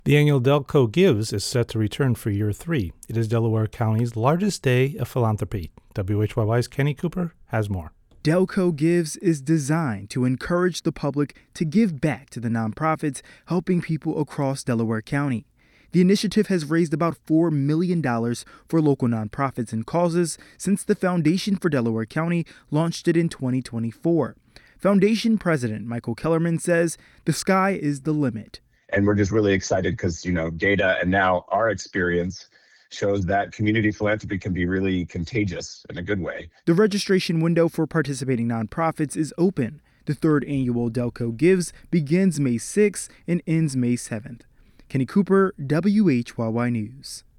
The annual Delco Gives is set to return for year 3. It is Delaware County's largest day of philanthropy. WHYY's Kenny Cooper has more. Delco Gives is designed to encourage the public to give back to the nonprofits helping people across Delaware County. The initiative has raised about $4 million for local nonprofits and causes since the Foundation for Delaware County launched it in 2024. Foundation President Michael Kellerman says the sky is the limit. And we're just really excited because, data and now our experience shows that community philanthropy can be really contagious in a good way. The registration window for participating nonprofits is open. The third annual Delco Gives begins May 6th and ends May 7th. Kenny Cooper, WHYY News.